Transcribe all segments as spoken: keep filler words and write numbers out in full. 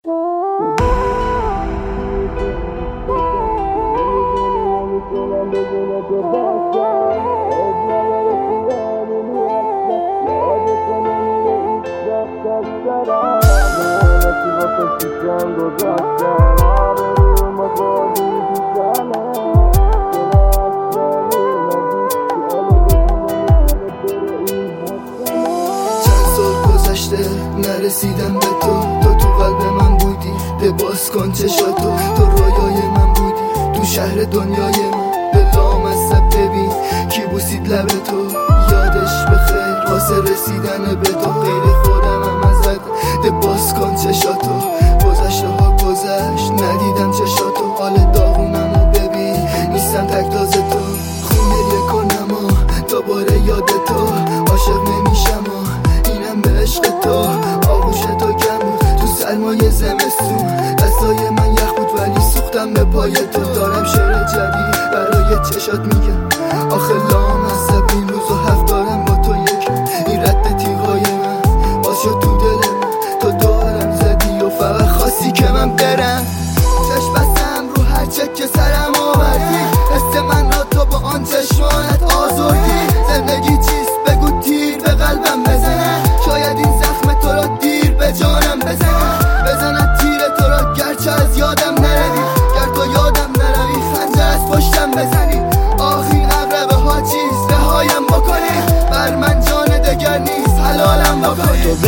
نرسیدم به تو، تو تو قلب من بودی، به باز کن چشاتو، تو رویای من بودی، تو شهر دنیای من. به لامصب ببین کی بوسید لب تو، یادش بخیر واسه رسیدن به تو. غیر خودم هم ازت، به باز کن چشاتو، گذشته ها گذشت ندیدم چشاتو. حال داغونم و ببین نیستم تک تاز تو، خون گریه کنم و دوباره یاد تو. عاشق نمیشم و اینم به عشق تو، آغوش تو کم بود تو سرمای زمستون. دستای من یخ بود ولی سوختم به پای تو. دارم شعر جدید برای چشات میگم، آخه لامصب این روزو هفت دارم با تو یکم. این رد تیغای من باز شد تو دل من، تو دارم زدی و فقط خواستی که من برم. چشم بستم رو هر چک که سرم آوردی، حس من را تو با آن چشمانت آزردی. زندگی چیست بگو تیر به قلبم بزنه، شاید این زخم تو را دیر به جانم بزنه. بزنه تیر تو را گرچه از یادم نروی، گر تو یادم نروی خنجر از پشتم بزنی. آخی اقربه ها چیست رهایم بکنی، بر من جان دگر نیست حلالم بکنی. تو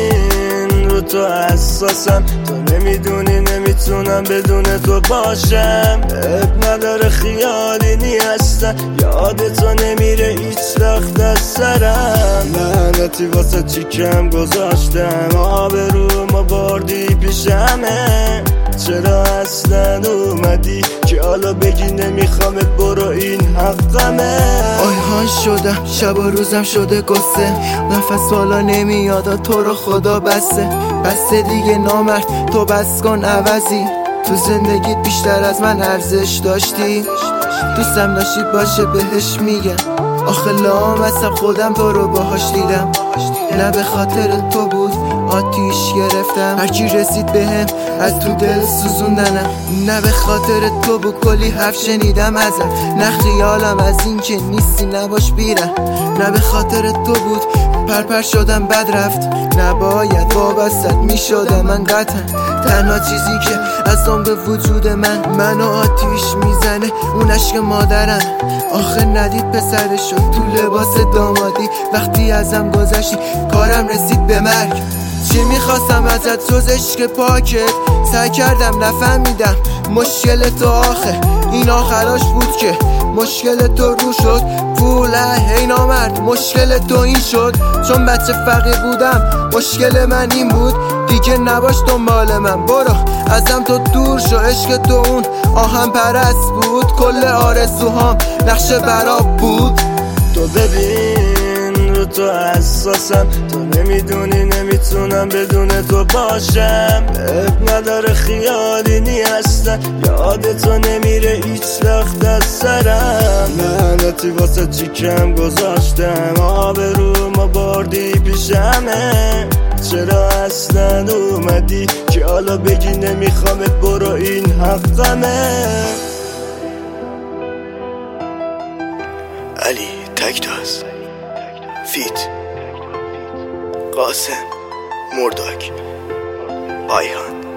ببین رو تو حساسم، تو نمیدونی نمیتونم بدون تو باشم. اب نداره خیالی نیستم، یاد تو نمیره هیچ وقت از سرم. لعنتی واسه چی کم گذاشتم، آبرو ما بردی پیشمه. چرا اصلا اومدی که حالا بگی نمیخوامت برو این حقمه. آیهان شدم شب و روزم شده گسه، نفس بالا نمیاد تو رو خدا بسته. بسته دیگه نامرد تو بس کن عوضی، تو زندگیت بیشتر از من ارزش داشتی. دوستم داشتی باشه بهش میگم، آخه لامصب خودم تو رو باهاش دیدم. نه به خاطر تو بود آتیش گرفتم، هرکی رسید بهم از تو دل سوزوندنم. نه به خاطر تو بود کلی حرف شنیدم ازت، نه خیالم از این که نیستی نباش بیرم. نه به خاطر تو بود پرپر شدم بد رفت، نباید وابستت میشدم من قطعا. تنها چیزی که از اون به وجود من منو آتیش میزنه اون عشق مادرم. آخه ندید پسرشو تو لباس دامادی، وقتی ازم گذشتی کارم رسید به مرگ. چی میخواستم ازت جز عشق پاکت، سعی کردم نفهمیدم مشکل تو. آخه این آخراش بود که مشکل تو رو شد، پوله هی نامرد مشکل تو این شد. چون بچه فقیر بودم مشکل من این بود، دیگه نباش دنبال من برو ازم تو دور شو. عشق تو اون آهم پرست بود، کل آرزوهام نقشه براب بود. تو ببین رو تو حساسم، تو نمیدونی نمیتونم بدون تو باشم. اب نداره خیالی نیستم، یاد تو نمیره هیچ وقت از سرم. لعنتی واسه چی کم گذاشتم، آبرو ما بردی پیشمه. چرا اصلا اومدی که حالا بگی نمیخوامت برو این حقمه. علی تکتاز فیت قاسم مرداک آیهان.